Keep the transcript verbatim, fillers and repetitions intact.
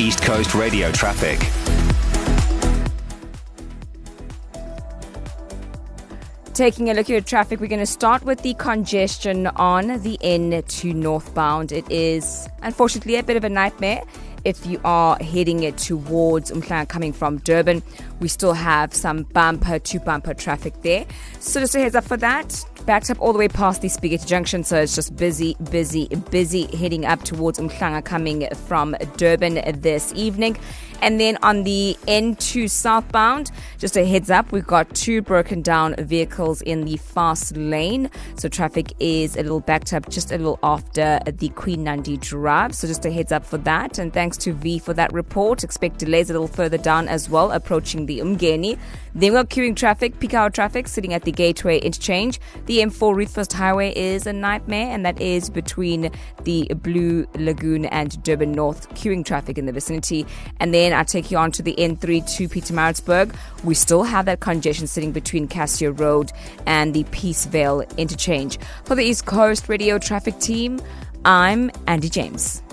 East Coast Radio traffic. Taking a look at traffic, we're going to start with the congestion on the N two northbound. It is, unfortunately, a bit of a nightmare. If you are heading it towards Umhlanga coming from Durban, we still have some bumper to bumper traffic there. So just a heads up for that. Backed up all the way past the Spaghetti Junction, so it's just busy, busy, busy heading up towards Umhlanga coming from Durban this evening. And then on the N two southbound, just a heads up, we've got two broken down vehicles in the fast lane. So traffic is a little backed up just a little after the Queen Nandi Drive. So just a heads up for that. And thanks to V for that report. Expect delays a little further down as well, approaching the Umgeni. Then we're queuing traffic, peak hour traffic sitting at the Gateway Interchange. The M four Reefhurst Highway is a nightmare, and that is between the Blue Lagoon and Durban North, queuing traffic in the vicinity. And then I take you on to the N three to Pietermaritzburg. We still have that congestion sitting between Cassio Road and the Peacevale Interchange. For the East Coast Radio Traffic Team, I'm Andy James.